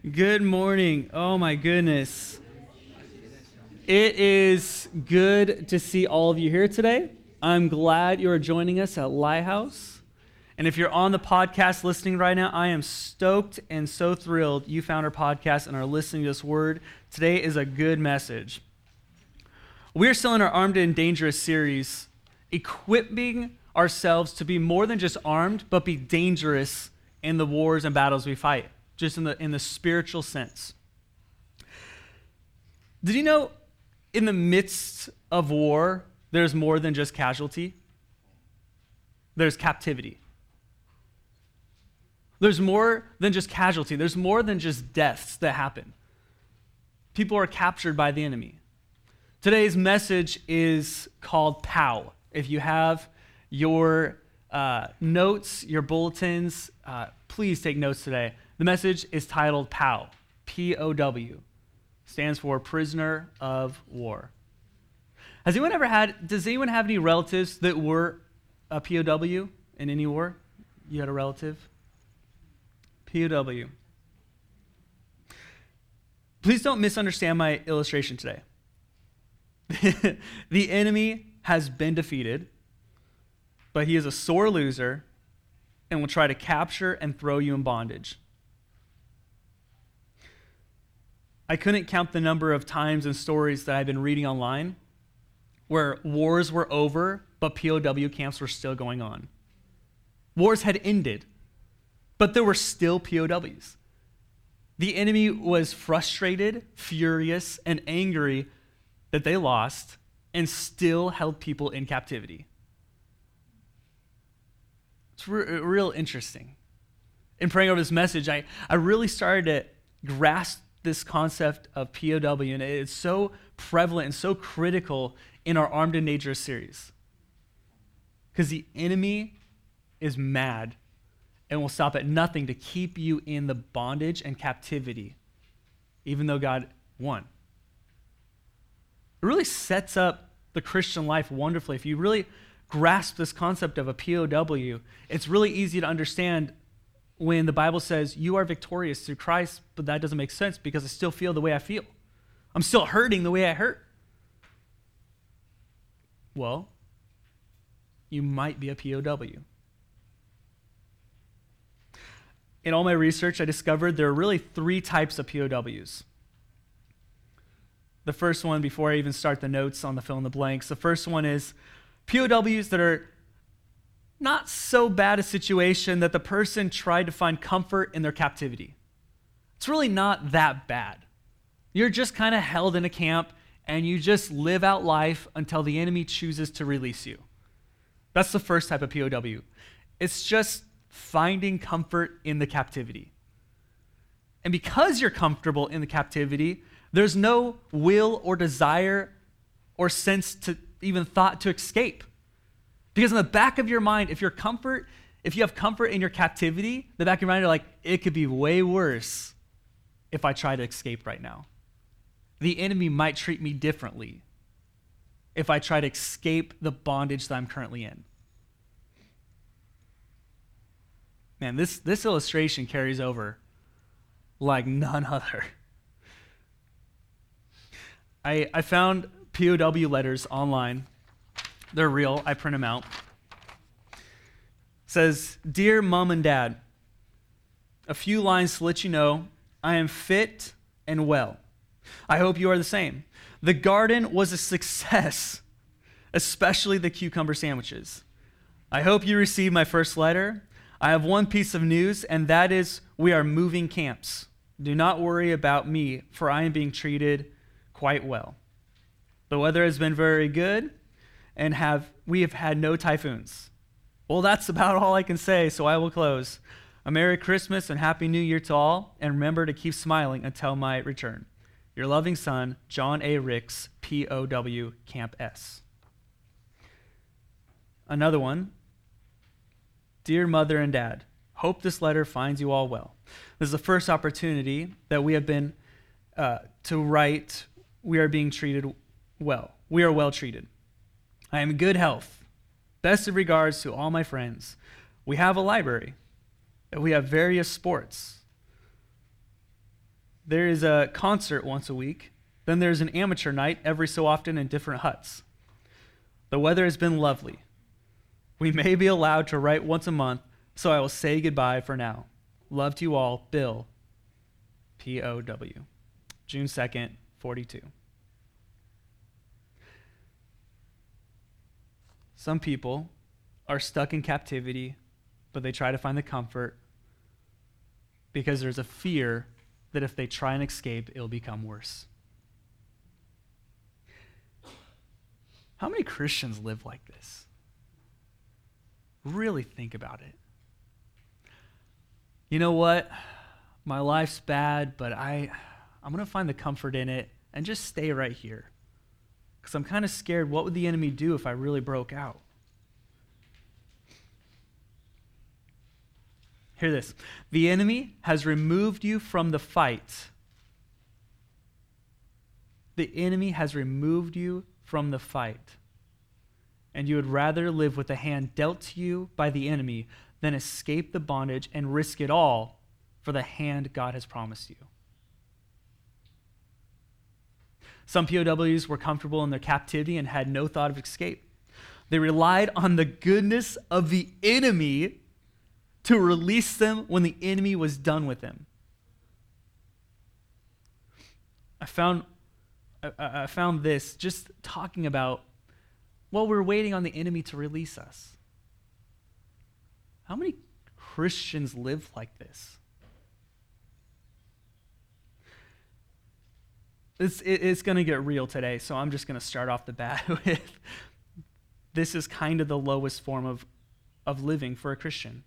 Good morning. Oh my goodness. It is good to see all of you here today. I'm glad you are joining us at Lighthouse. And if you're on the podcast listening right now, I am stoked and so thrilled you found our podcast and are listening to this word. Today is a good message. We're still in our Armed and Dangerous series, equipping ourselves to be more than just armed, but be dangerous in the wars and battles we fight. Just in the spiritual sense. Did you know in the midst of war, there's more than just casualty? There's captivity. There's more than just casualty. There's more than just deaths that happen. People are captured by the enemy. Today's message is called POW. If you have your notes, your bulletins, please take notes today. The message is titled POW, P-O-W, stands for Prisoner of War. Does anyone have any relatives that were a POW in any war? You had a relative? POW. Please don't misunderstand my illustration today. The enemy has been defeated, but he is a sore loser and will try to capture and throw you in bondage. I couldn't count the number of times and stories that I've been reading online where wars were over, but POW camps were still going on. Wars had ended, but there were still POWs. The enemy was frustrated, furious, and angry that they lost and still held people in captivity. It's real interesting. In praying over this message, I really started to grasp this concept of POW, and it's so prevalent and so critical in our Armed and Dangerous series. Because the enemy is mad and will stop at nothing to keep you in the bondage and captivity, even though God won. It really sets up the Christian life wonderfully. If you really grasp this concept of a POW, it's really easy to understand when the Bible says you are victorious through Christ, but that doesn't make sense because I still feel the way I feel. I'm still hurting the way I hurt. Well, you might be a POW. In all my research, I discovered there are really three types of POWs. The first one, before I even start the notes on the fill in the blanks, the first one is POWs that are not so bad a situation that the person tried to find comfort in their captivity. It's really not that bad. You're just kind of held in a camp and you just live out life until the enemy chooses to release you. That's the first type of POW. It's just finding comfort in the captivity. And because you're comfortable in the captivity, there's no will or desire or sense to even thought to escape. Because in the back of your mind, if you have comfort in your captivity, the back of your mind, you're like, it could be way worse if I try to escape right now. The enemy might treat me differently if I try to escape the bondage that I'm currently in. Man, this illustration carries over like none other. I found POW letters online. They're real. I print them out. It says, "Dear Mom and Dad, a few lines to let you know I am fit and well. I hope you are the same. The garden was a success, especially the cucumber sandwiches. I hope you received my first letter. I have one piece of news, and that is we are moving camps. Do not worry about me, for I am being treated quite well. The weather has been very good, and we have had no typhoons." Well, that's about all I can say, so I will close. A Merry Christmas and Happy New Year to all, and remember to keep smiling until my return. Your loving son, John A. Ricks, POW, Camp S. Another one. "Dear Mother and Dad, hope this letter finds you all well. This is the first opportunity that we have been to write. We are being treated well. We are well treated. I am in good health. Best of regards to all my friends. We have a library. We have various sports. There is a concert once a week. Then there's an amateur night every so often in different huts. The weather has been lovely. We may be allowed to write once a month, so I will say goodbye for now. Love to you all, Bill. P.O.W. June 2nd, 42. Some people are stuck in captivity, but they try to find the comfort because there's a fear that if they try and escape, it'll become worse. How many Christians live like this? Really think about it. You know what? My life's bad, but I'm going to find the comfort in it and just stay right here. Because I'm kind of scared, what would the enemy do if I really broke out? Hear this. The enemy has removed you from the fight. The enemy has removed you from the fight. And you would rather live with the hand dealt to you by the enemy than escape the bondage and risk it all for the hand God has promised you. Some POWs were comfortable in their captivity and had no thought of escape. They relied on the goodness of the enemy to release them when the enemy was done with them. I found this just talking about, well, we're waiting on the enemy to release us. How many Christians live like this? It's going to get real today, so I'm just going to start off the bat with this is kind of the lowest form of living for a Christian.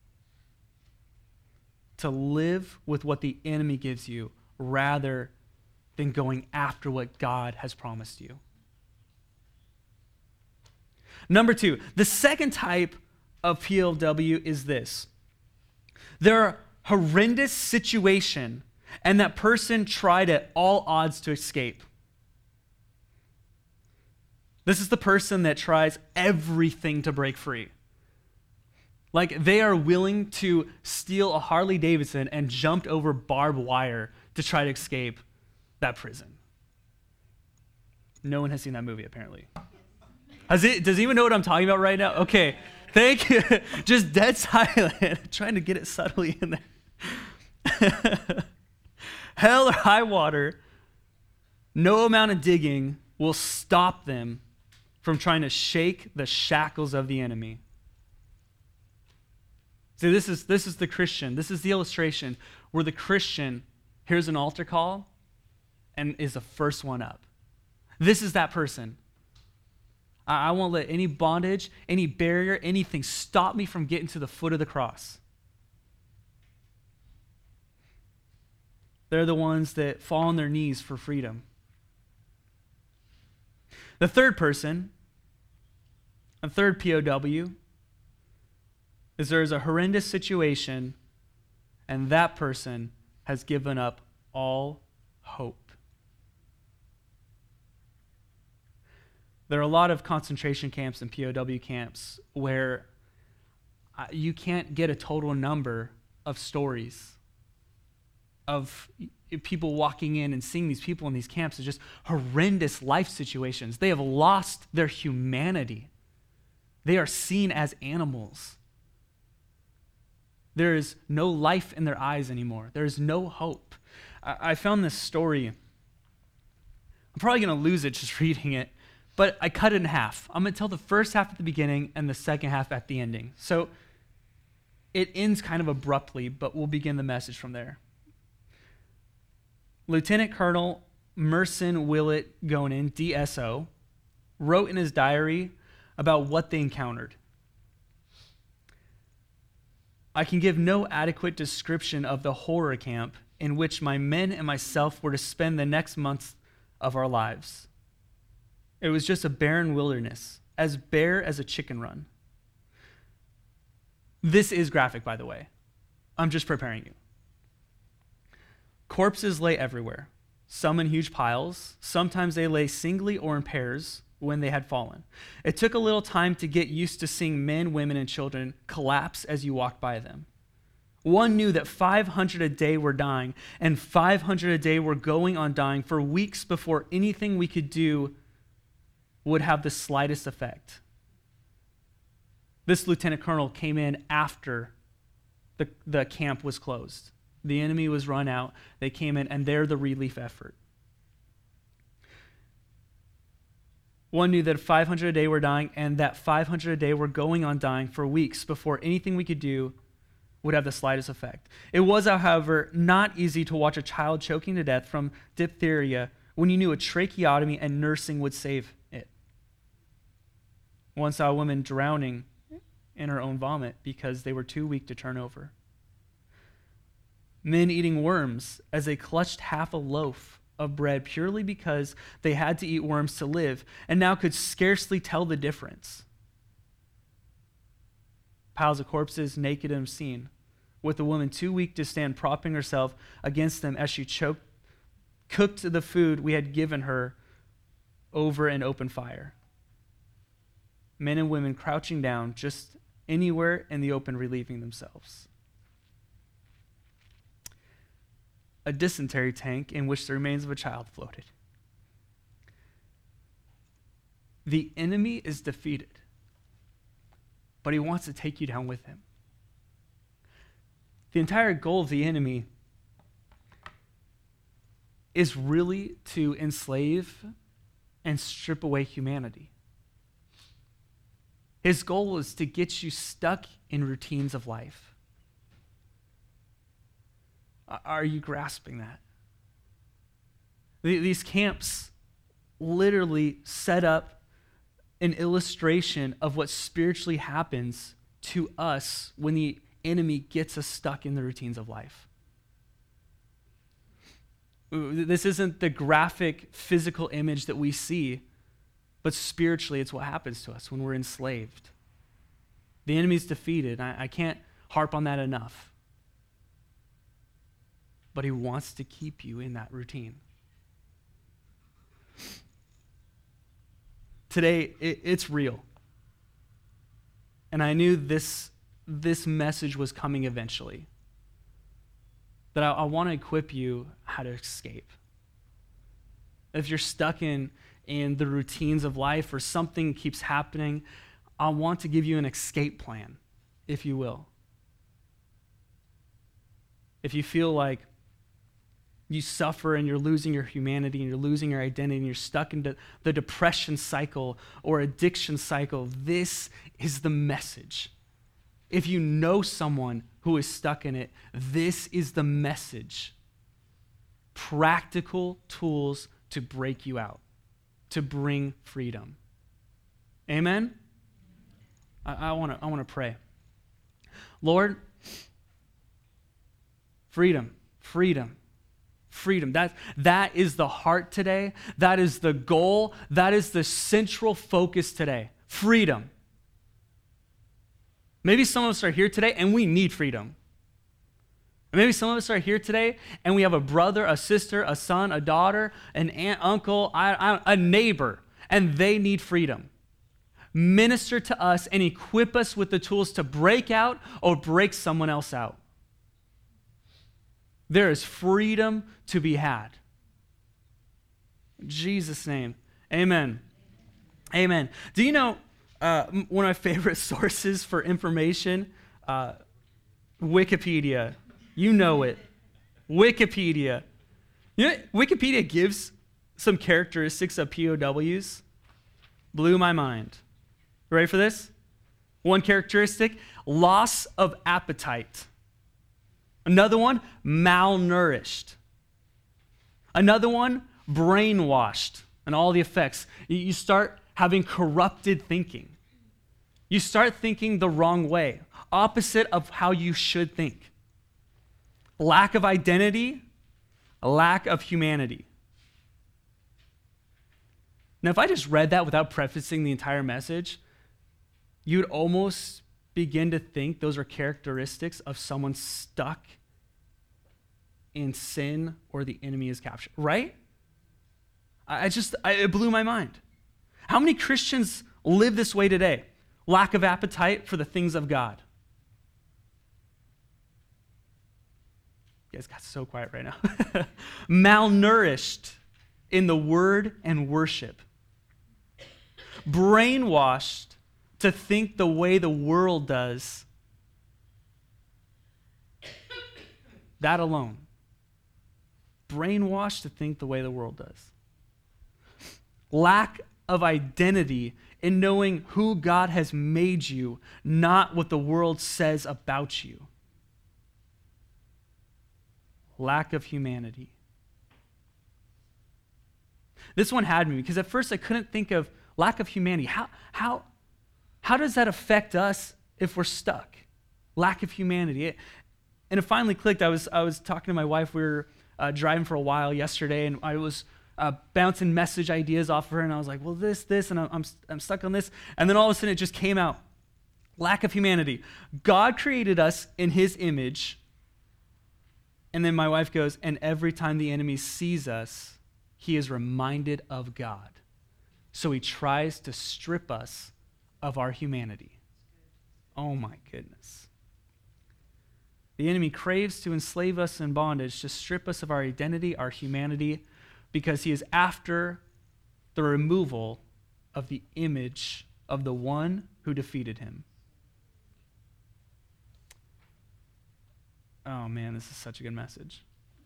To live with what the enemy gives you rather than going after what God has promised you. Number 2, the second type of POW is this. There are horrendous situation and that person tried at all odds to escape. This is the person that tries everything to break free. Like they are willing to steal a Harley Davidson and jumped over barbed wire to try to escape that prison. No one has seen that movie, apparently. Does anyone know what I'm talking about right now? Okay, thank you. Just dead silent. Trying to get it subtly in there. Hell or high water, no amount of digging will stop them from trying to shake the shackles of the enemy. See, this is the Christian. This is the illustration where the Christian hears an altar call and is the first one up. This is that person. I won't let any bondage, any barrier, anything stop me from getting to the foot of the cross. They're the ones that fall on their knees for freedom. The third person, a third POW, is there's a horrendous situation and that person has given up all hope. There are a lot of concentration camps and POW camps where you can't get a total number of stories of people walking in and seeing these people in these camps as just horrendous life situations. They have lost their humanity. They are seen as animals. There is no life in their eyes anymore. There is no hope. I found this story. I'm probably going to lose it just reading it, but I cut it in half. I'm going to tell the first half at the beginning and the second half at the ending. So it ends kind of abruptly, but we'll begin the message from there. Lieutenant Colonel Merson Willett Gonin, DSO, wrote in his diary about what they encountered. I can give no adequate description of the horror camp in which my men and myself were to spend the next months of our lives. It was just a barren wilderness, as bare as a chicken run. This is graphic, by the way. I'm just preparing you. Corpses lay everywhere, some in huge piles. Sometimes they lay singly or in pairs when they had fallen. It took a little time to get used to seeing men, women, and children collapse as you walked by them. One knew that 500 a day were dying, and 500 a day were going on dying for weeks before anything we could do would have the slightest effect. This lieutenant colonel came in after the camp was closed. The enemy was run out. They came in, and they're the relief effort. One knew that 500 a day were dying, and that 500 a day were going on dying for weeks before anything we could do would have the slightest effect. It was, however, not easy to watch a child choking to death from diphtheria when you knew a tracheotomy and nursing would save it. One saw a woman drowning in her own vomit because they were too weak to turn over. Men eating worms as they clutched half a loaf of bread purely because they had to eat worms to live and now could scarcely tell the difference. Piles of corpses, naked and obscene, with a woman too weak to stand propping herself against them as she cooked the food we had given her over an open fire. Men and women crouching down just anywhere in the open, relieving themselves. A dysentery tank in which the remains of a child floated. The enemy is defeated, but he wants to take you down with him. The entire goal of the enemy is really to enslave and strip away humanity. His goal is to get you stuck in routines of life. Are you grasping that? These camps literally set up an illustration of what spiritually happens to us when the enemy gets us stuck in the routines of life. This isn't the graphic physical image that we see, but spiritually it's what happens to us when we're enslaved. The enemy's defeated. I can't harp on that enough. But he wants to keep you in that routine. Today, it's real. And I knew this message was coming eventually. That I want to equip you how to escape. If you're stuck in the routines of life or something keeps happening, I want to give you an escape plan, if you will. If you feel like you suffer and you're losing your humanity and you're losing your identity and you're stuck into the depression cycle or addiction cycle, this is the message. If you know someone who is stuck in it, this is the message. Practical tools to break you out, to bring freedom. Amen? I want to pray. Lord, freedom. Freedom. That is the heart today. That is the goal. That is the central focus today. Freedom. Maybe some of us are here today and we need freedom. Maybe some of us are here today and we have a brother, a sister, a son, a daughter, an aunt, uncle, a neighbor, and they need freedom. Minister to us and equip us with the tools to break out or break someone else out. There is freedom to be had. In Jesus' name, amen. Amen. Do you know one of my favorite sources for information? Wikipedia. You know it. Wikipedia. You know, Wikipedia gives some characteristics of POWs. Blew my mind. Ready for this? One characteristic, loss of appetite. Another one, malnourished. Another one, brainwashed, and all the effects. You start having corrupted thinking. You start thinking the wrong way, opposite of how you should think. Lack of identity, a lack of humanity. Now, if I just read that without prefacing the entire message, you'd almost begin to think those are characteristics of someone stuck in sin or the enemy is captured, right? It blew my mind. How many Christians live this way today? Lack of appetite for the things of God. You guys got so quiet right now. Malnourished in the word and worship. Brainwashed to think the way the world does. That alone. Brainwashed to think the way the world does. Lack of identity in knowing who God has made you, not what the world says about you. Lack of humanity. This one had me because at first I couldn't think of lack of humanity. How does that affect us if we're stuck? Lack of humanity. And it finally clicked. I was talking to my wife. We were driving for a while yesterday, and I was bouncing message ideas off of her, and I was like, well, this, and I'm stuck on this. And then all of a sudden it just came out. Lack of humanity. God created us in his image. And then my wife goes, and every time the enemy sees us, he is reminded of God. So he tries to strip us of our humanity. Oh my goodness. The enemy craves to enslave us in bondage, to strip us of our identity, our humanity, because he is after the removal of the image of the one who defeated him. Oh man, this is such a good message.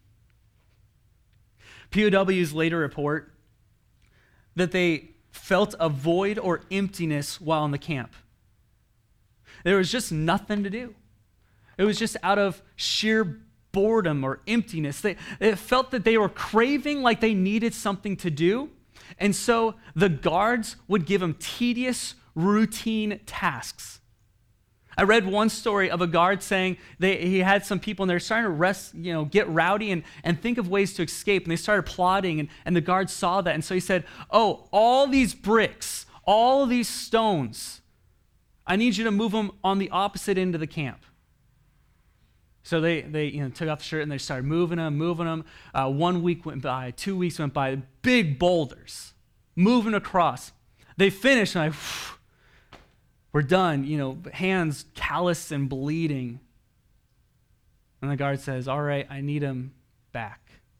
POWs later report that they felt a void or emptiness while in the camp. There was just nothing to do. It was just out of sheer boredom or emptiness. It felt that they were craving like they needed something to do. And so the guards would give them tedious, routine tasks. I read one story of a guard saying he had some people and they're starting to get rowdy and think of ways to escape. And they started plotting and the guard saw that. And so he said, oh, all these bricks, all these stones, I need you to move them on the opposite end of the camp. So they took off the shirt and they started moving them. 1 week went by, 2 weeks went by, big boulders moving across. They finished and we're done, hands calloused and bleeding. And the guard says, all right, I need him back.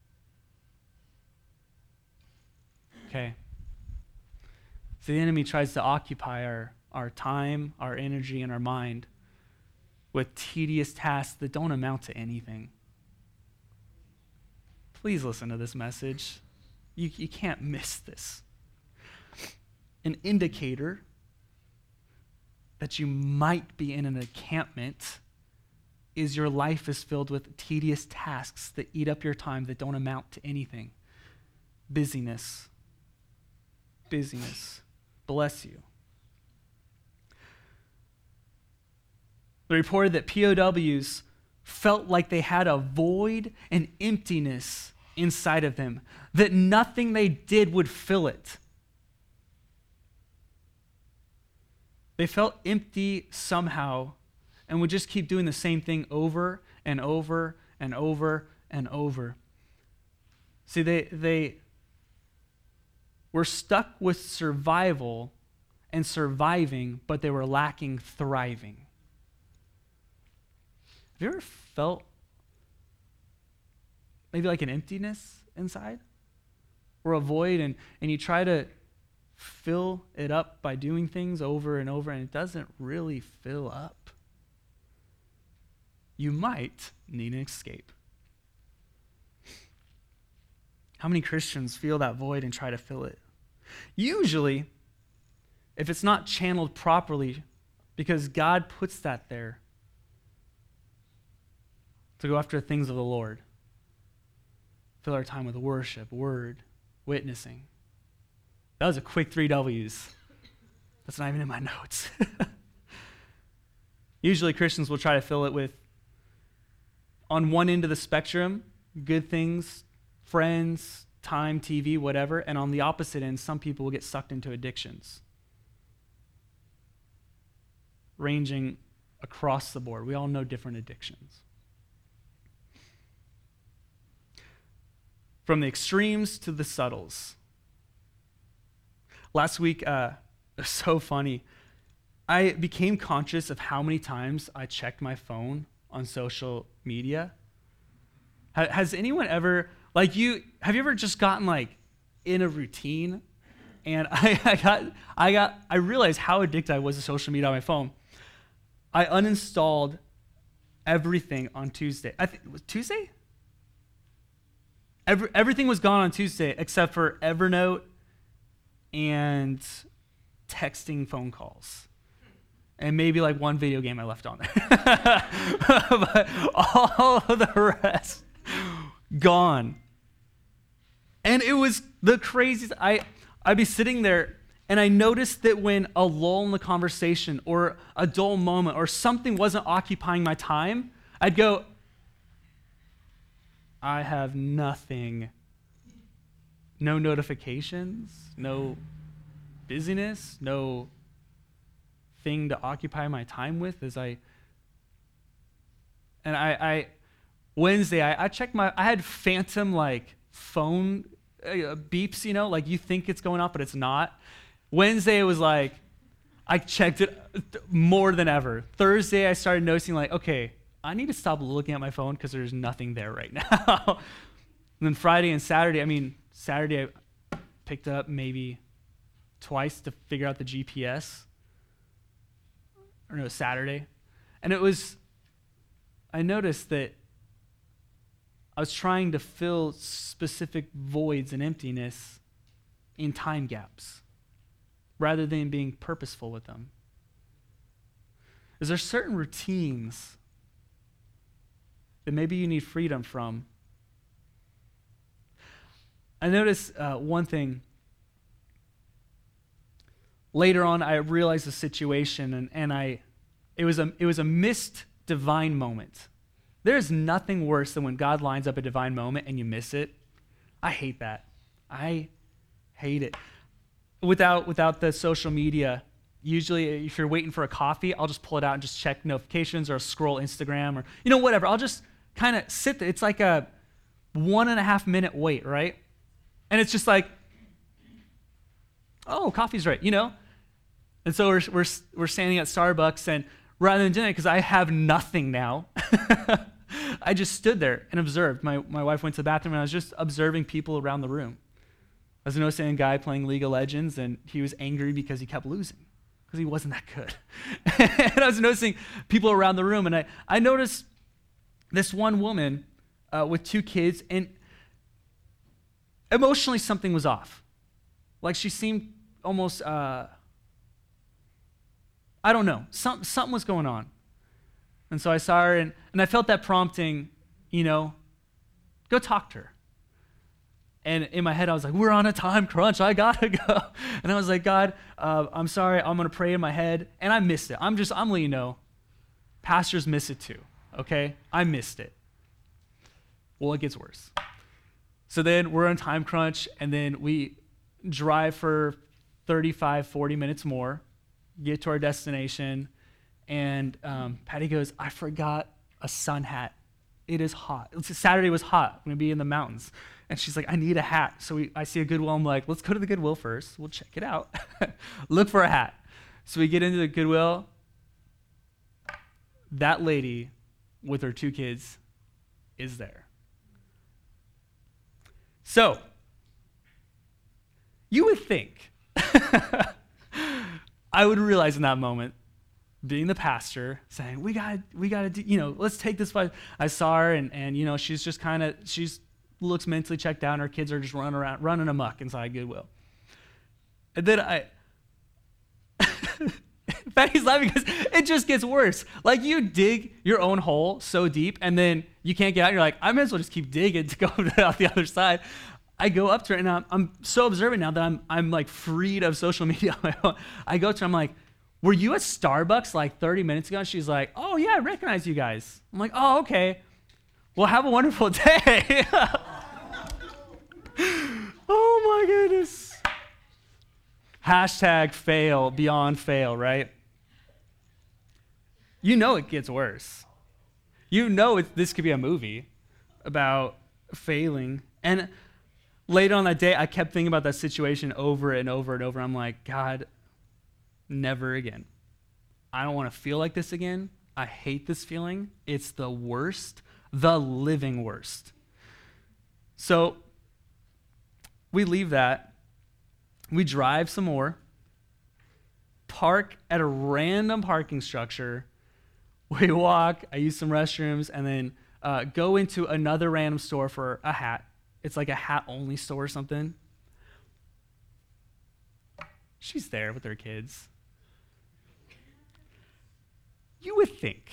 Okay. So the enemy tries to occupy our time, our energy, and our mind with tedious tasks that don't amount to anything. Please listen to this message. You can't miss this. An indicator that you might be in an encampment is your life is filled with tedious tasks that eat up your time that don't amount to anything. Busyness. Bless you. They reported that POWs felt like they had a void and emptiness inside of them, that nothing they did would fill it. They felt empty somehow and would just keep doing the same thing over and over and over and over. See, they were stuck with survival and surviving, but they were lacking thriving. Have you ever felt maybe like an emptiness inside? Or a void and you try to fill it up by doing things over and over and it doesn't really fill up? You might need an escape. How many Christians feel that void and try to fill it? Usually, if it's not channeled properly, because God puts that there to go after the things of the Lord. Fill our time with worship, word, witnessing. That was a quick 3 W's. That's not even in my notes. Usually Christians will try to fill it with, on one end of the spectrum, good things, friends, time, TV, whatever, and on the opposite end, some people will get sucked into addictions, ranging across the board. We all know different addictions. From the extremes to the subtles. Last week, it was so funny. I became conscious of how many times I checked my phone on social media. Has anyone ever, have you ever just gotten in a routine? And I realized how addicted I was to social media on my phone. I uninstalled everything on Tuesday. I think it was Tuesday? Everything was gone on Tuesday except for Evernote and texting phone calls. And maybe one video game I left on there. But all of the rest, gone. And it was the craziest. I'd be sitting there, and I noticed that when a lull in the conversation or a dull moment or something wasn't occupying my time, I'd go, I have nothing. No notifications, no busyness, no thing to occupy my time with Wednesday, I checked I had phantom phone beeps, you think it's going off, but it's not. Wednesday, it was I checked it more than ever. Thursday, I started noticing okay, I need to stop looking at my phone because there's nothing there right now. And then Friday and Saturday, Saturday I picked up maybe twice to figure out the GPS. Or no, Saturday. And I noticed that I was trying to fill specific voids and emptiness in time gaps rather than being purposeful with them. Is there certain routines that maybe you need freedom from? I noticed one thing. Later on, I realized the situation, and it was a missed divine moment. There is nothing worse than when God lines up a divine moment and you miss it. I hate that. I hate it. Without the social media, usually if you're waiting for a coffee, I'll just pull it out and just check notifications or scroll Instagram or whatever. I'll just kind of sit there. It's like a 1.5 minute wait, right? And it's just oh, coffee's right, And so we're standing at Starbucks, and rather than doing it, because I have nothing now, I just stood there and observed. My wife went to the bathroom, and I was just observing people around the room. I was noticing a guy playing League of Legends, and he was angry because he kept losing, because he wasn't that good. And I was noticing people around the room, and I noticed this one woman with 2 kids, and emotionally something was off. She seemed almost... I don't know. Something was going on. And so I saw her, and I felt that prompting, go talk to her. And in my head, I was like, we're on a time crunch. I got to go. And I was like, God, I'm sorry. I'm going to pray in my head. And I missed it. I'm letting you know. Pastors miss it too, okay? I missed it. Well, it gets worse. So then we're on time crunch, and then we drive for 35, 40 minutes more, get to our destination, and Patty goes, I forgot a sun hat. It is hot. Saturday was hot. I'm going to be in the mountains. And she's like, I need a hat. So I see a Goodwill. I'm like, let's go to the Goodwill first. We'll check it out. Look for a hat. So we get into the Goodwill. That lady with her 2 kids is there. So you would think I would realize in that moment, being the pastor, saying, we got to do, let's take this fight. I saw her, and she's just she's looks mentally checked out, and her kids are just running amok inside Goodwill. And then Patty's laughing because it just gets worse. You dig your own hole so deep, and then you can't get out. You're like, I might as well just keep digging to go out the other side. I go up to her, and I'm so observant now that I'm freed of social media on my own. I go to her, I'm like, were you at Starbucks 30 minutes ago? And she's like, oh yeah, I recognize you guys. I'm like, oh, okay. Well, have a wonderful day. Oh my goodness. #fail beyond fail, right? It gets worse. This could be a movie about failing. And later on that day, I kept thinking about that situation over and over and over. I'm like, God, never again. I don't want to feel like this again. I hate this feeling. It's the worst, the living worst. So we leave that. We drive some more, park at a random parking structure. We walk, I use some restrooms, and then go into another random store for a hat. It's like a hat-only store or something. She's there with her kids. You would think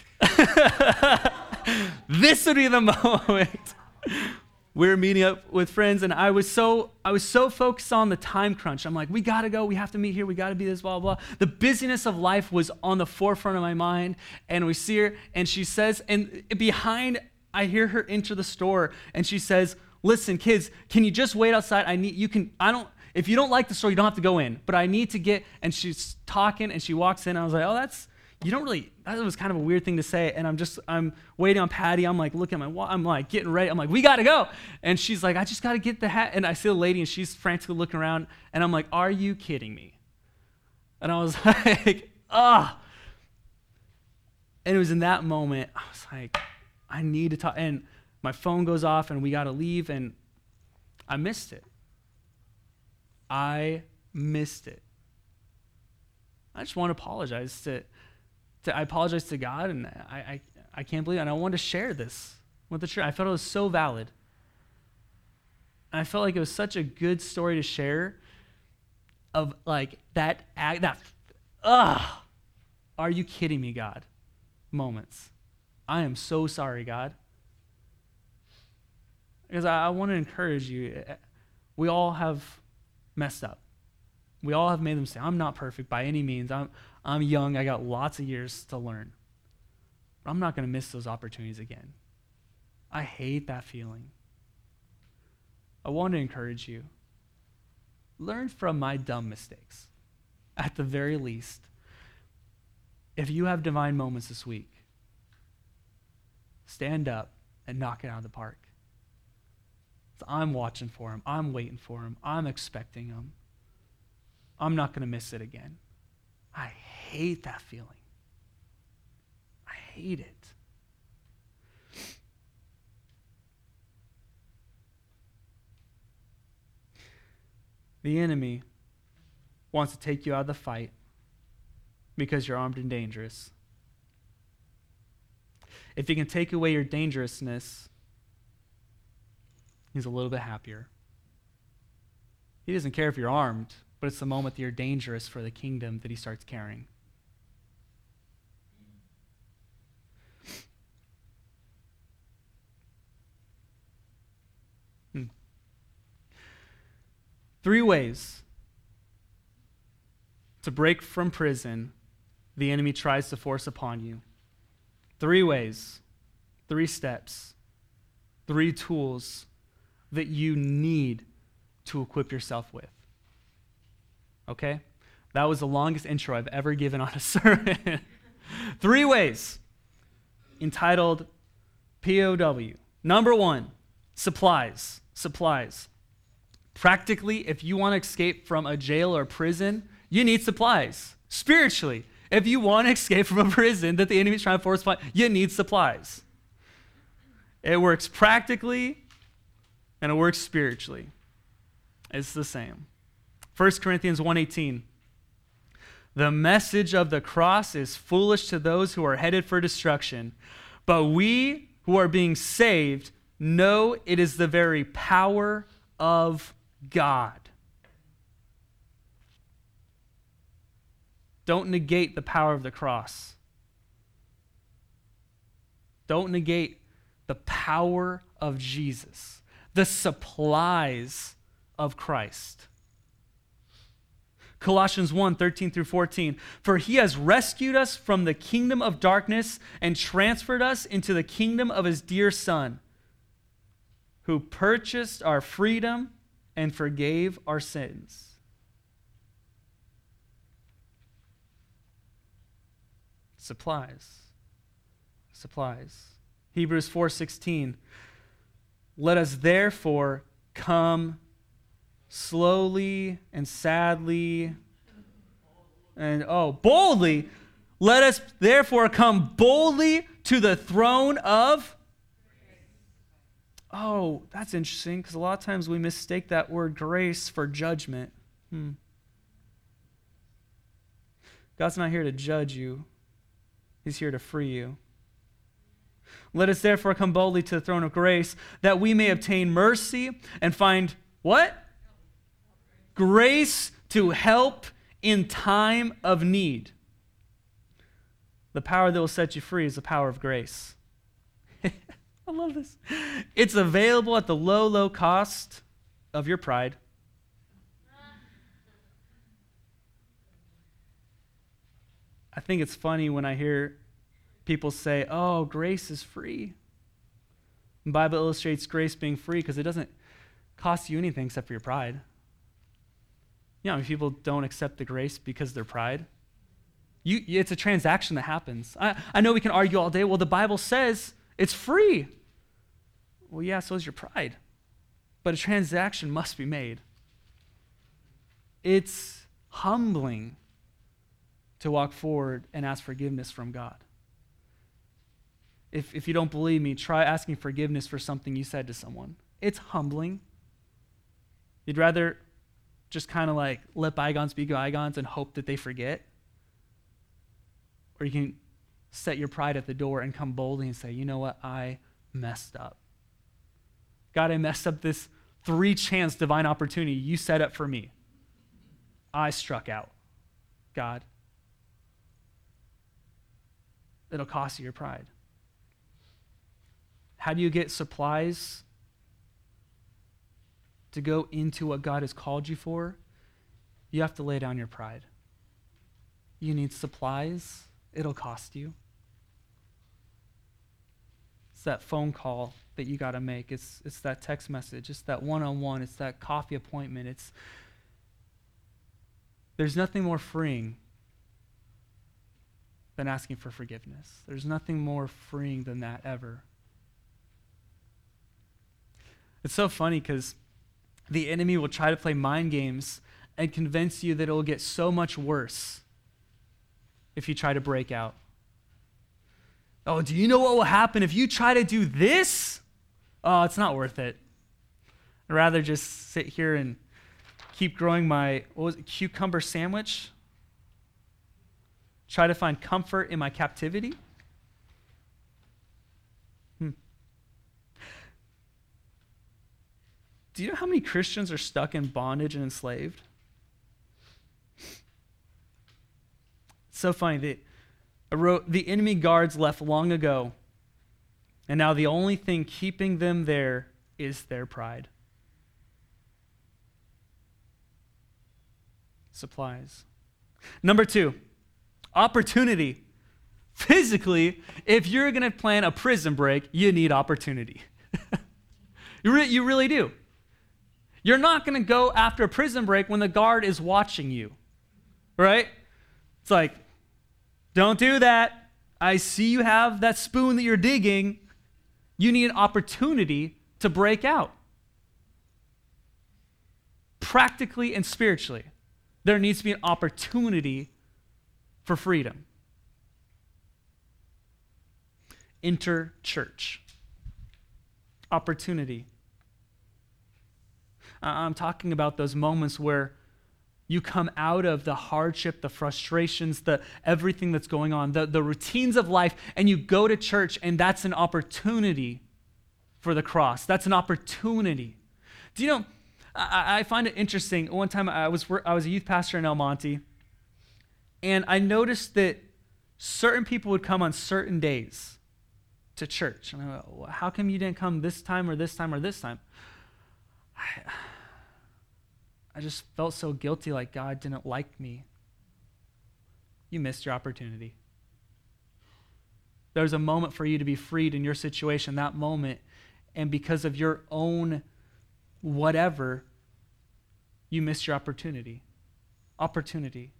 this would be the moment. We were meeting up with friends, and I was so focused on the time crunch. I'm like, we gotta go, we have to meet here, we gotta be this, blah, blah, blah. The busyness of life was on the forefront of my mind, and we see her, and she says, and behind, I hear her enter the store, and she says, listen, kids, can you just wait outside? If you don't like the store, you don't have to go in, but I need to get, and she's talking, and she walks in, and I was like, oh, that was kind of a weird thing to say, and I'm waiting on Patty, I'm like looking at my watch, I'm like getting ready, I'm like, we gotta go, and she's like, I just gotta get the hat, and I see the lady, and she's frantically looking around, and I'm like, are you kidding me? And I was like, ah. And it was in that moment, I was like, I need to talk, and my phone goes off, and we gotta leave, and I missed it. I just want to apologize I apologize to God, and I can't believe it, and I wanted to share this with the church. I felt it was so valid. And I felt like it was such a good story to share of like are you kidding me, God? Moments. I am so sorry, God. Because I want to encourage you. We all have messed up. We all have made them mistakes. I'm not perfect by any means. I'm young. I got lots of years to learn. But I'm not going to miss those opportunities again. I hate that feeling. I want to encourage you. Learn from my dumb mistakes. At the very least, if you have divine moments this week, stand up and knock it out of the park. I'm watching for him. I'm waiting for him. I'm expecting him. I'm not going to miss it again. I hate that feeling. I hate it. The enemy wants to take you out of the fight because you're armed and dangerous. If he can take away your dangerousness, he's a little bit happier. He doesn't care if you're armed, but it's the moment that you're dangerous for the kingdom that he starts caring. Three ways to break from prison the enemy tries to force upon you. 3 ways, 3 steps, 3 tools that you need to equip yourself with. Okay? That was the longest intro I've ever given on a sermon. 3 ways, entitled POW. Number 1, supplies. Supplies. Practically, if you want to escape from a jail or prison, you need supplies. Spiritually, if you want to escape from a prison that the enemy is trying to force upon you, need supplies. It works practically and it works spiritually. It's the same. 1 Corinthians 1:18. The message of the cross is foolish to those who are headed for destruction, but we who are being saved know it is the very power of God. Don't negate the power of the cross. Don't negate the power of Jesus, the supplies of Christ. Colossians 1:13-14. For he has rescued us from the kingdom of darkness and transferred us into the kingdom of his dear Son, who purchased our freedom and forgave our sins. Supplies. Hebrews 4:16. Let us therefore come slowly and sadly and boldly. Let us therefore come boldly to the throne of Oh, that's interesting, because a lot of times we mistake that word grace for judgment. God's not here to judge you. He's here to free you. Let us therefore come boldly to the throne of grace, that we may obtain mercy and find what? Grace to help in time of need. The power that will set you free is the power of grace. I love this. It's available at the low, low cost of your pride. I think it's funny when I hear people say, oh, grace is free. The Bible illustrates grace being free because it doesn't cost you anything except for your pride. You know, people don't accept the grace because of their pride. It's a transaction that happens. I know we can argue all day. Well, the Bible says it's free. Well, yeah, so is your pride. But a transaction must be made. It's humbling to walk forward and ask forgiveness from God. If you don't believe me, try asking forgiveness for something you said to someone. It's humbling. You'd rather just kind of like let bygones be bygones and hope that they forget. Or you can set your pride at the door and come boldly and say, you know what, I messed up. God, I messed up this 3-chance divine opportunity you set up for me. I struck out. God, it'll cost you your pride. How do you get supplies to go into what God has called you for? You have to lay down your pride. You need supplies. It'll cost you. It's that phone call that you got to make. It's that text message. It's that one-on-one. It's that coffee appointment. There's nothing more freeing than asking for forgiveness. There's nothing more freeing than that ever. It's so funny because the enemy will try to play mind games and convince you that it will get so much worse if you try to break out. Oh, do you know what will happen if you try to do this? Oh, it's not worth it. I'd rather just sit here and keep growing my, cucumber sandwich? Try to find comfort in my captivity? Do you know how many Christians are stuck in bondage and enslaved? It's so funny. The enemy guards left long ago, and now the only thing keeping them there is their pride. Supplies. Number 2, opportunity. Physically, if you're going to plan a prison break, you need opportunity. You really do. You're not going to go after a prison break when the guard is watching you, right? It's like, don't do that. I see you have that spoon that you're digging. You need an opportunity to break out. Practically and spiritually, there needs to be an opportunity for freedom. Enter church. Opportunity. I'm talking about those moments where you come out of the hardship, the frustrations, the everything that's going on, the routines of life, and you go to church, and that's an opportunity for the cross. That's an opportunity. Do you know, I find it interesting. One time I was a youth pastor in El Monte, and I noticed that certain people would come on certain days to church. And I go, well, how come you didn't come this time or this time or this time? I just felt so guilty, like God didn't like me. You missed your opportunity. There's a moment for you to be freed in your situation, that moment, and because of your own whatever, you missed your opportunity. Opportunity.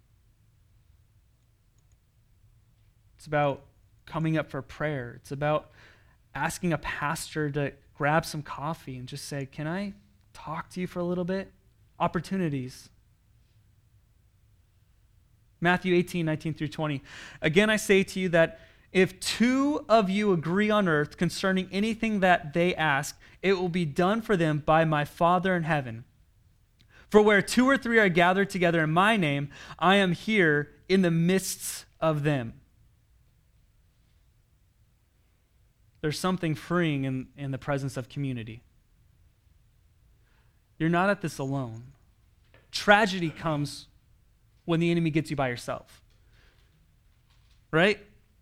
It's about coming up for prayer. It's about asking a pastor to grab some coffee and just say, can I talk to you for a little bit? Opportunities. Matthew 18, 19 through 20. Again, I say to you that If two of you agree on earth concerning anything that they ask, it will be done for them by my Father in heaven. For where two or three are gathered together in my name, I am here in the midst of them. There's something freeing in the presence of community. You're not at this alone. Tragedy comes when the enemy gets you by yourself. Right?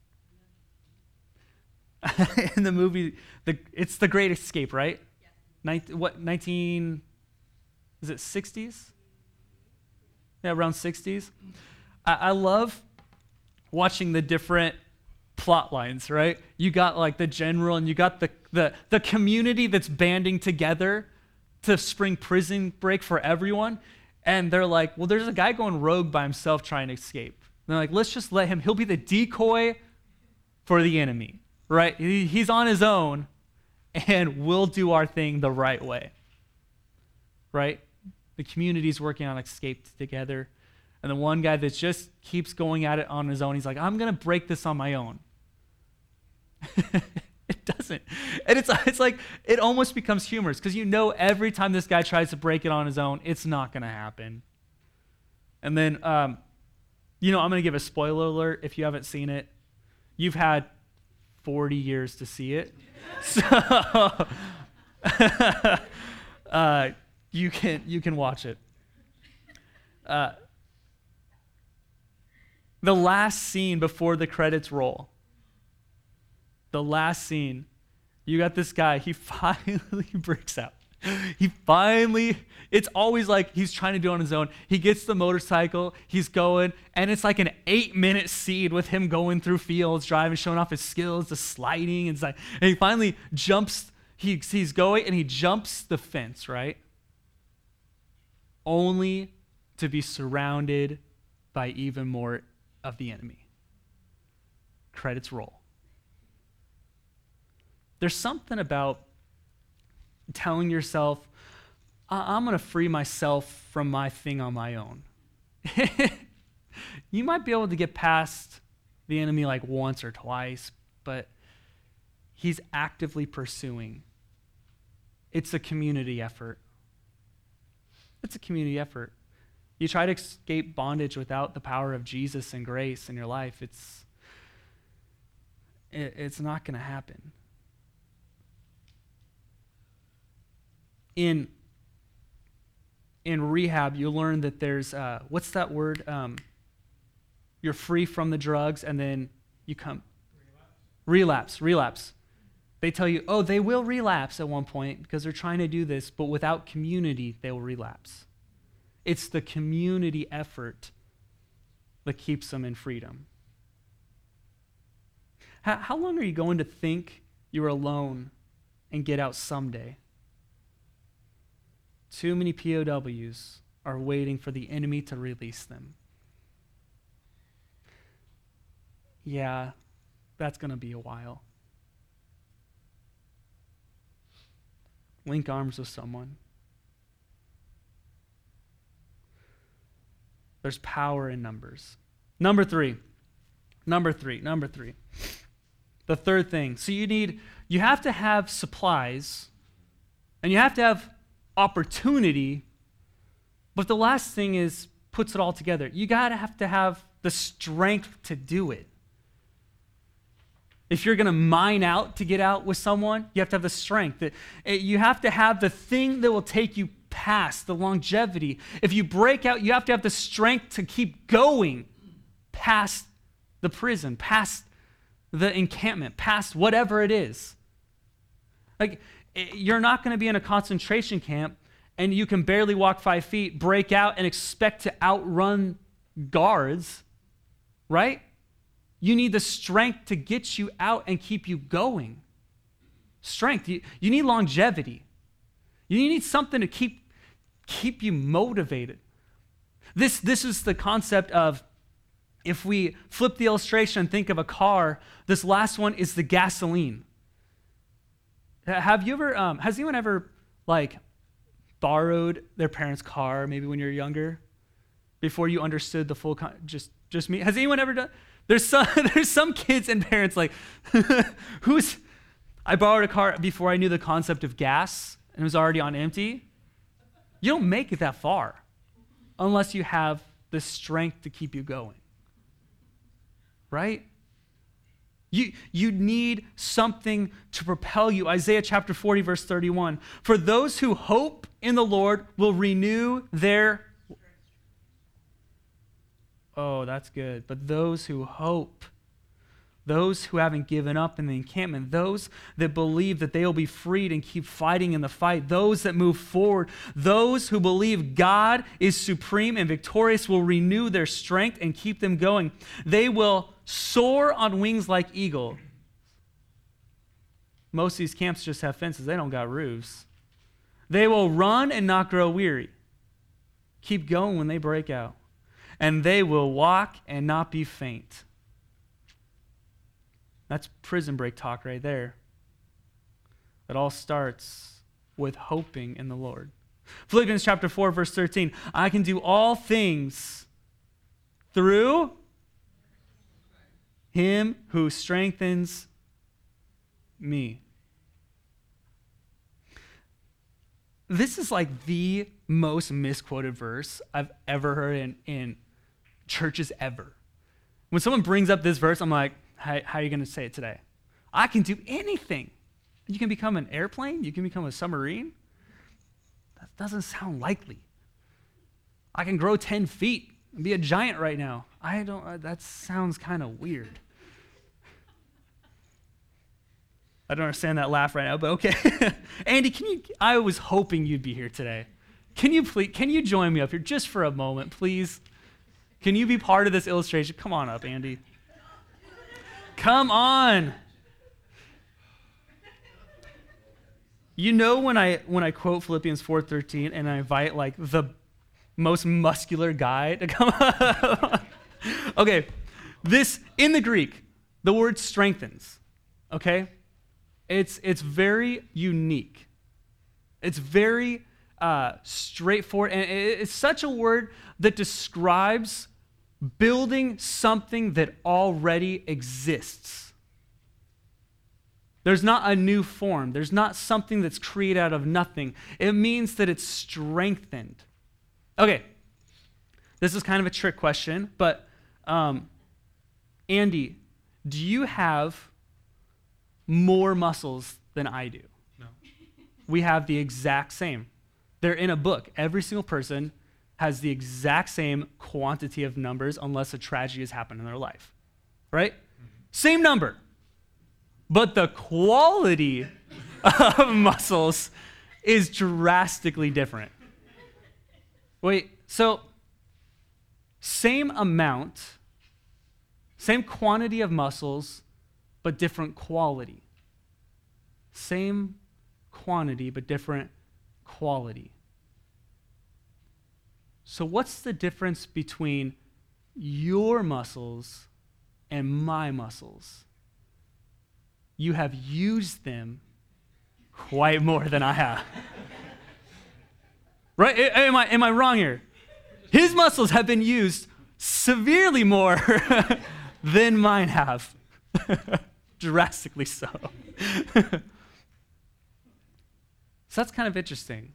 In the movie, it's The Great Escape, right? Yeah. 19, is it 60s? Yeah, around 60s. I love watching the different plot lines, right? You got like the general and you got the community that's banding together to spring prison break for everyone. And they're like, well, there's a guy going rogue by himself trying to escape. And they're like, let's just let him, he'll be the decoy for the enemy, right? He's on his own and we'll do our thing the right way, right? The community's working on escape together. And the one guy that just keeps going at it on his own, he's like, I'm going to break this on my own. It doesn't. And it's like, it almost becomes humorous because you know every time this guy tries to break it on his own, it's not going to happen. And then, I'm going to give a spoiler alert if you haven't seen it. You've had 40 years to see it. So you can watch it. The last scene before the credits roll. The last scene, you got this guy, he finally breaks out. It's always like he's trying to do it on his own. He gets the motorcycle, he's going, and it's like an 8-minute scene with him going through fields, driving, showing off his skills, the sliding, and he finally jumps, he's going, and he jumps the fence, right? Only to be surrounded by even more of the enemy. Credits roll. There's something about telling yourself, I'm going to free myself from my thing on my own. You might be able to get past the enemy like once or twice, but he's actively pursuing. It's a community effort. It's a community effort. You try to escape bondage without the power of Jesus and grace in your life, it's not going to happen. In rehab, you learn that there's, what's that word? You're free from the drugs and then you come. Relapse. They tell you, oh, they will relapse at one point because they're trying to do this, but without community, they will relapse. It's the community effort that keeps them in freedom. How long are you going to think you're alone and get out someday? Too many POWs are waiting for the enemy to release them. Yeah, that's going to be a while. Link arms with someone. There's power in numbers. Number three. The third thing. So you have to have supplies, and you have to have opportunity, but the last thing is puts it all together. You have to have the strength to do it. If you're going to mine out to get out with someone, you have to have the strength. You have to have the thing that will take you past the longevity. If you break out, you have to have the strength to keep going past the prison, past the encampment, past whatever it is. Like, you're not going to be in a concentration camp and you can barely walk 5 feet, break out, and expect to outrun guards, right? You need the strength to get you out and keep you going. Strength. You need longevity. You need something to keep you motivated. This is the concept of, if we flip the illustration and think of a car, this last one is the gasoline. Have you ever, has anyone ever borrowed their parents' car maybe when you were younger before you understood the full, just me? Has anyone ever done There's some kids and parents like, I borrowed a car before I knew the concept of gas and it was already on empty. You don't make it that far unless you have the strength to keep you going. Right? You need something to propel you. Isaiah chapter 40, verse 31. For those who hope in the Lord will renew their... Oh, that's good. But those who hope, those who haven't given up in the encampment, those that believe that they will be freed and keep fighting in the fight, those that move forward, those who believe God is supreme and victorious will renew their strength and keep them going. They will soar on wings like eagle. Most of these camps just have fences. They don't got roofs. They will run and not grow weary. Keep going when they break out. And they will walk and not be faint. That's prison break talk right there. It all starts with hoping in the Lord. Philippians chapter 4, verse 13. I can do all things through Him who strengthens me. This is like the most misquoted verse I've ever heard in churches ever. When someone brings up this verse, I'm like, how are you going to say it today? I can do anything. You can become an airplane. You can become a submarine. That doesn't sound likely. I can grow 10 feet and be a giant right now. That sounds kind of weird. I don't understand that laugh right now, but okay. Andy, I was hoping you'd be here today. Can you join me up here just for a moment, please? Can you be part of this illustration? Come on up, Andy. Come on. You know when I quote Philippians 4:13 and I invite like the most muscular guy to come up? Okay, this in the Greek, the word strengthens. Okay, it's very unique. It's very straightforward, and it's such a word that describes building something that already exists. There's not a new form. There's not something that's created out of nothing. It means that it's strengthened. Okay, this is kind of a trick question, but Andy, do you have more muscles than I do? No. We have the exact same. They're in a book. Every single person has the exact same quantity of numbers unless a tragedy has happened in their life, right? Mm-hmm. Same number. But the quality of muscles is drastically different. Wait, so same amount, same quantity of muscles, but different quality. Same quantity, but different quality. So what's the difference between your muscles and my muscles? You have used them quite more than I have. Right? Am I wrong here? His muscles have been used severely more than mine have. Drastically so. So that's kind of interesting.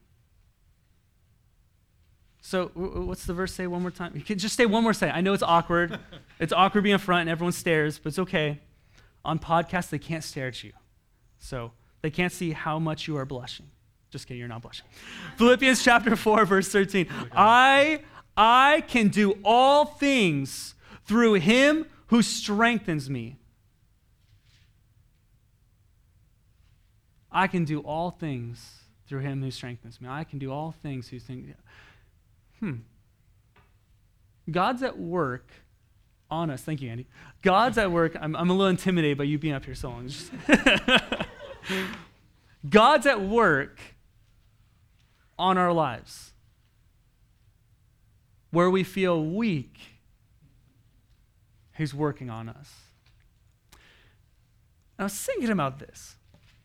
So what's the verse say one more time? You can just say one more second. I know it's awkward. It's awkward being in front and everyone stares, but it's okay. On podcasts, they can't stare at you. So they can't see how much you are blushing. Just kidding, you're not blushing. Philippians chapter 4, verse 13. I can do all things through him who strengthens me. I can do all things through him who strengthens me. I can do all things who think. God's at work on us. Thank you, Andy. God's at work. I'm a little intimidated by you being up here so long. God's at work on our lives. Where we feel weak, he's working on us. I was thinking about this.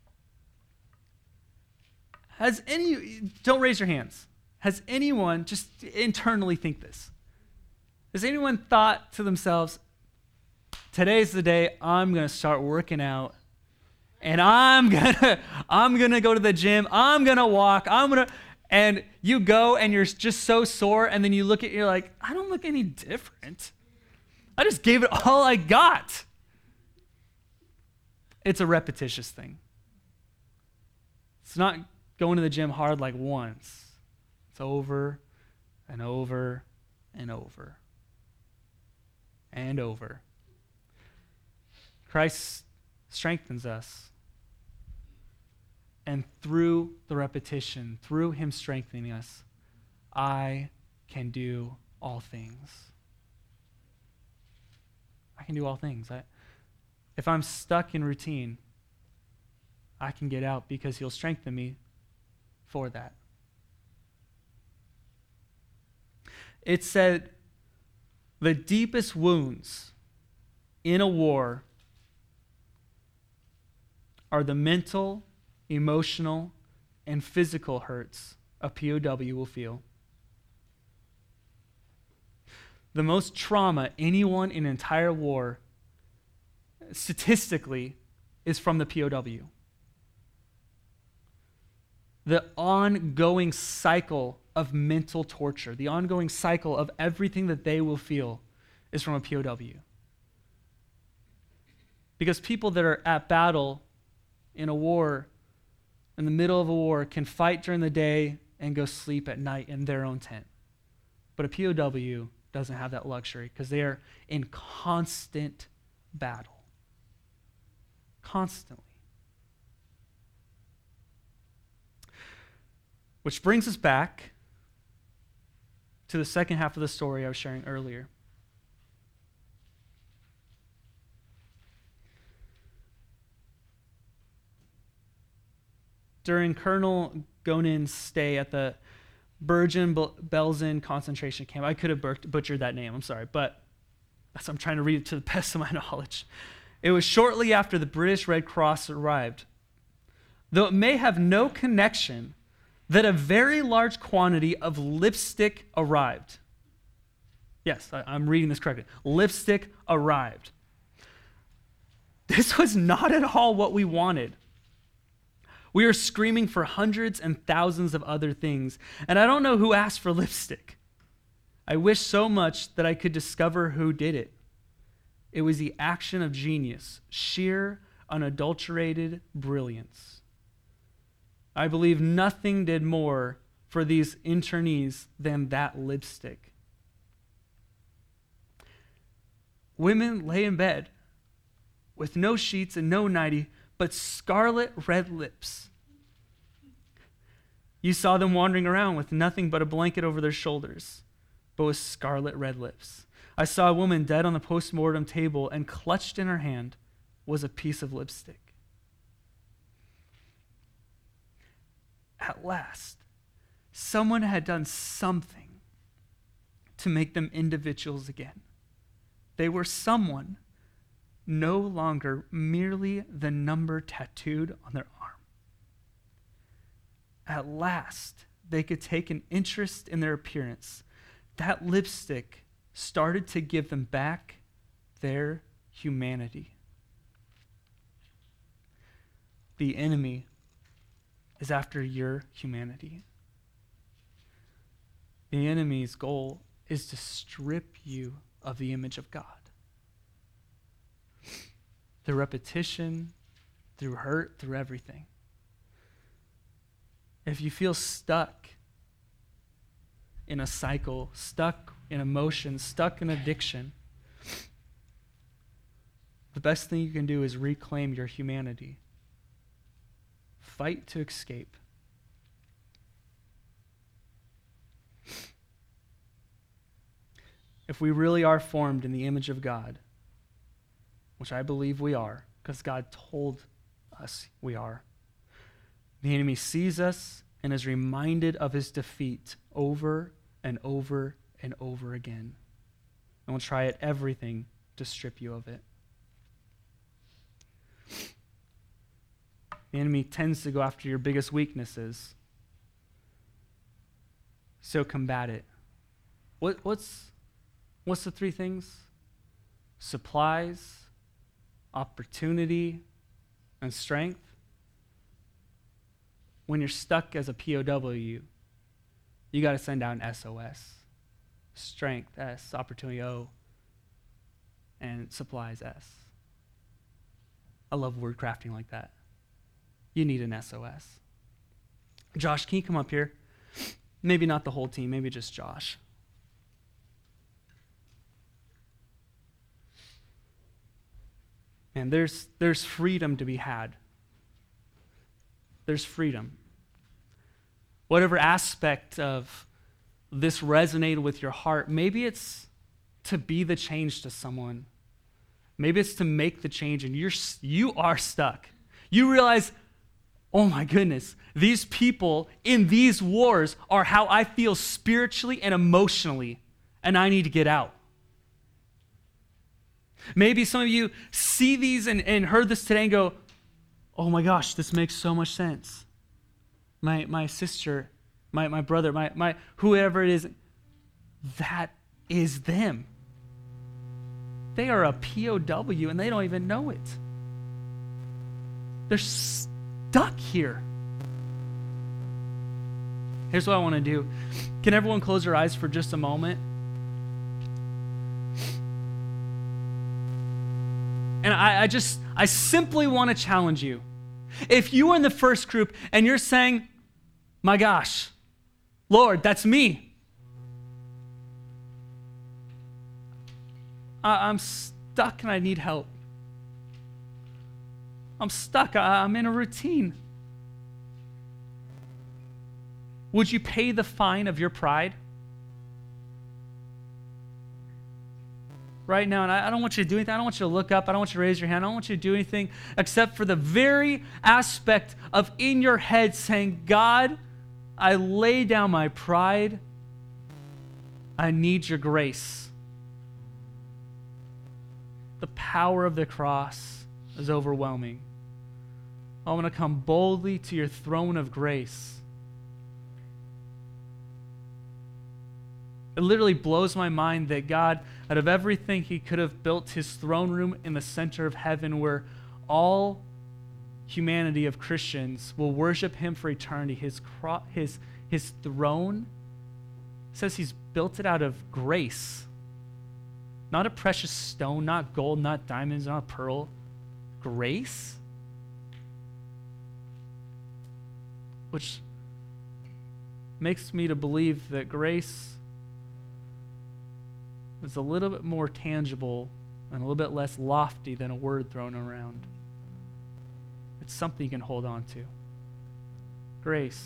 Don't raise your hands. Has anyone, just internally think this, has anyone thought to themselves, today's the day I'm going to start working out. And I'm gonna go to the gym. I'm gonna walk. And you go and you're just so sore, and then you look at you're like, I don't look any different. I just gave it all I got. It's a repetitious thing. It's not going to the gym hard like once. It's over and over and over and over. Christ strengthens us. And through the repetition, through him strengthening us, I can do all things. I can do all things. If I'm stuck in routine, I can get out because he'll strengthen me for that. It said the deepest wounds in a war are the mental, emotional, and physical hurts a POW will feel. The most trauma anyone in an entire war, statistically, is from the POW. The ongoing cycle of mental torture, the ongoing cycle of everything that they will feel is from a POW. Because people that are at battle in a war, in the middle of a war, can fight during the day and go sleep at night in their own tent. But a POW doesn't have that luxury because they are in constant battle. Constantly. Which brings us back to the second half of the story I was sharing earlier. During Colonel Gonin's stay at the Bergen-Belsen concentration camp, I could have butchered that name, I'm sorry, but I'm trying to read it to the best of my knowledge. It was shortly after the British Red Cross arrived. Though it may have no connection, that a very large quantity of lipstick arrived. Yes, I'm reading this correctly. Lipstick arrived. This was not at all what we wanted. We are screaming for hundreds and thousands of other things, and I don't know who asked for lipstick. I wish so much that I could discover who did it. It was the action of genius, sheer, unadulterated brilliance. I believe nothing did more for these internees than that lipstick. Women lay in bed with no sheets and no nightie, but scarlet red lips. You saw them wandering around with nothing but a blanket over their shoulders, but with scarlet red lips. I saw a woman dead on the post-mortem table, and clutched in her hand was a piece of lipstick. At last, someone had done something to make them individuals again. They were someone, no longer merely the number tattooed on their arm. At last, they could take an interest in their appearance. That lipstick started to give them back their humanity. The enemy is after your humanity. The enemy's goal is to strip you of the image of God. Through repetition, through hurt, through everything. If you feel stuck in a cycle, stuck in emotion, stuck in addiction, the best thing you can do is reclaim your humanity. Fight to escape. If we really are formed in the image of God, which I believe we are, because God told us we are, the enemy sees us and is reminded of his defeat over and over and over again. And will try at everything to strip you of it. The enemy tends to go after your biggest weaknesses. So combat it. What's the three things? supplies, opportunity, and strength. When you're stuck as a POW, you got to send out an SOS. Strength, S, opportunity, O, and supplies, S. I love word crafting like that. You need an SOS. Josh, can you come up here? Maybe not the whole team, maybe just Josh. And there's freedom to be had. There's freedom. Whatever aspect of this resonated with your heart, maybe it's to be the change to someone. Maybe it's to make the change and you are stuck. You realize, oh my goodness, these people in these wars are how I feel spiritually and emotionally, and I need to get out. Maybe some of you see these and heard this today and go, oh my gosh, this makes so much sense. My sister, my brother, my whoever it is, that is them. They are a POW and they don't even know it. They're stuck here. Here's what I want to do. Can everyone close their eyes for just a moment? And I simply want to challenge you. If you are in the first group and you're saying, my gosh, Lord, that's me. I'm stuck and I need help. I'm stuck. I'm in a routine. Would you pay the fine of your pride? Right now, and I don't want you to do anything. I don't want you to look up. I don't want you to raise your hand. I don't want you to do anything except for the very aspect of in your head saying, God, I lay down my pride. I need your grace. The power of the cross is overwhelming. I want to come boldly to your throne of grace. It literally blows my mind that God, out of everything, he could have built his throne room in the center of heaven where all humanity of Christians will worship him for eternity. His throne says he's built it out of grace. Not a precious stone, not gold, not diamonds, not pearl. Grace? Which makes me to believe that grace is a little bit more tangible and a little bit less lofty than a word thrown around. It's something you can hold on to. Grace.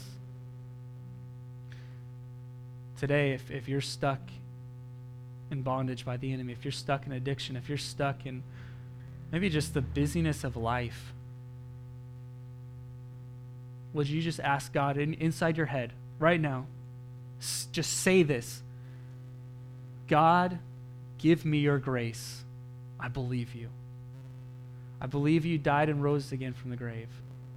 Today, if you're stuck in bondage by the enemy, if you're stuck in addiction, if you're stuck in maybe just the busyness of life, would you just ask God inside your head right now, just say this, God, give me your grace. I believe you. I believe you died and rose again from the grave.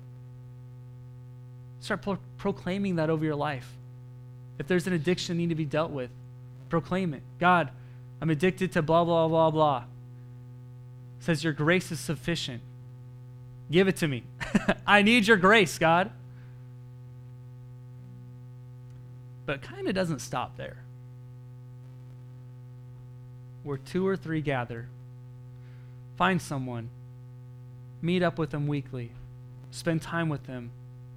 Start proclaiming that over your life. If there's an addiction that needs to be dealt with, proclaim it. God, I'm addicted to blah, blah, blah, blah. It says your grace is sufficient. Give it to me. I need your grace, God. But it kind of doesn't stop there. Where 2 or 3 gather, find someone, meet up with them weekly, spend time with them,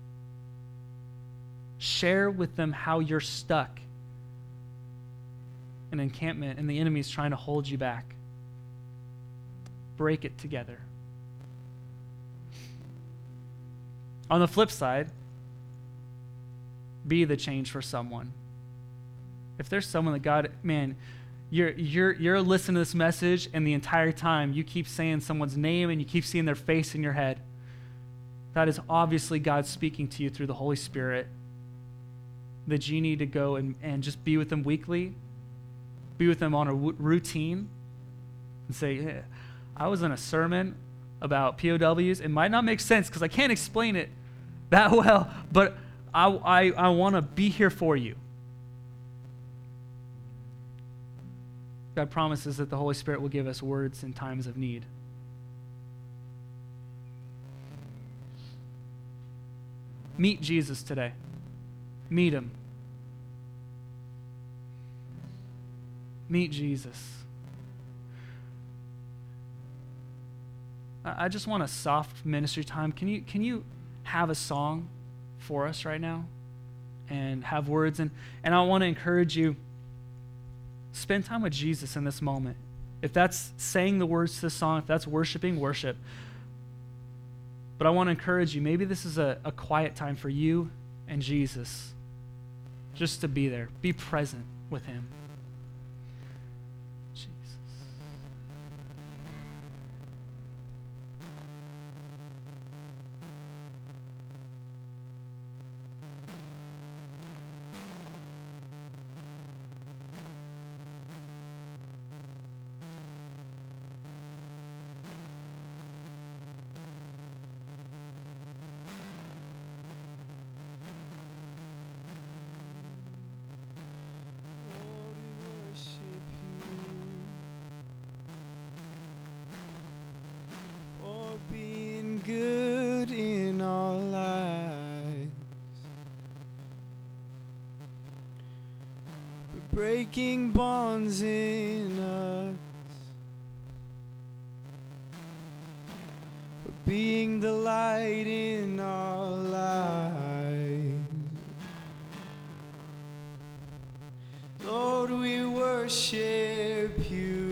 share with them how you're stuck in an encampment and the enemy's trying to hold you back. Break it together. On the flip side, be the change for someone. If there's someone that God, man, you're listening to this message and the entire time you keep saying someone's name and you keep seeing their face in your head, that is obviously God speaking to you through the Holy Spirit, that you need to go and just be with them weekly, be with them on a routine, and say, hey, I was in a sermon about POWs. It might not make sense because I can't explain it that well, but I want to be here for you. God promises that the Holy Spirit will give us words in times of need. Meet Jesus today. Meet him. Meet Jesus. I just want a soft ministry time. Can you have a song for us right now and have words? And I want to encourage you, spend time with Jesus in this moment. If that's saying the words to the song, if that's worshiping, worship. But I want to encourage you, maybe this is a quiet time for you and Jesus, just to be there. Be present with him. Jesus. Good in our lives, for breaking bonds in us, for being the light in our lives. Lord, we worship you.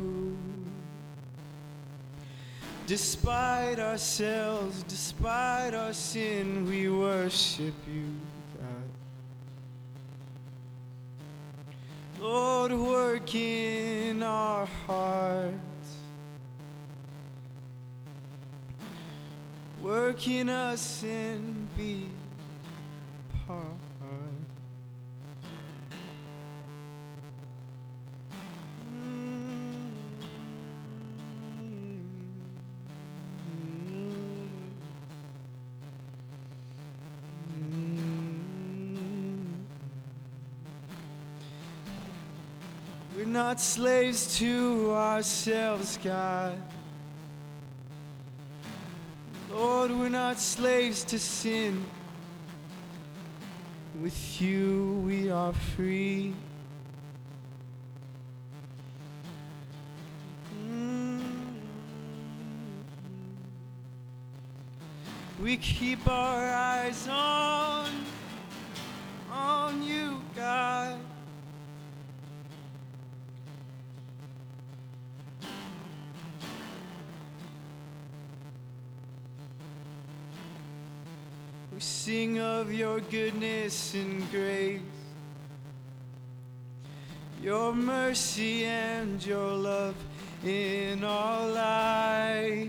Despite ourselves, despite our sin, we worship you, God. Lord, work in our hearts. Work in us and be part. We're not slaves to ourselves, God. Lord, we're not slaves to sin. With you we are free. We keep our eyes on you, God. We sing of your goodness and grace, your mercy and your love in our lives.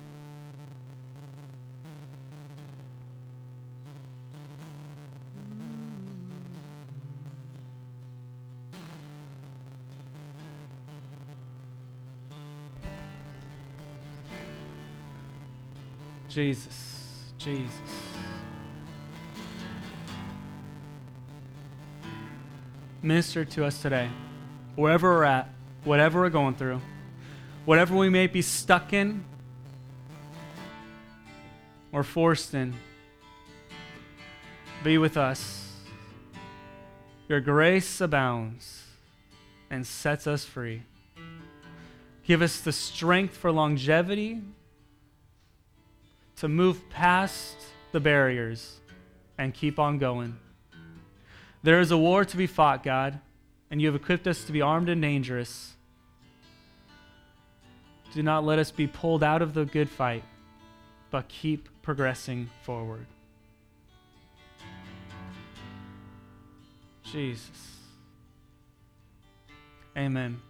Jesus, Jesus. Minister to us today, wherever we're at, whatever we're going through, whatever we may be stuck in or forced in. Be with us. Your grace abounds and sets us free. Give us the strength for longevity to move past the barriers and keep on going. There is a war to be fought, God, and you have equipped us to be armed and dangerous. Do not let us be pulled out of the good fight, but keep progressing forward. Jesus. Amen.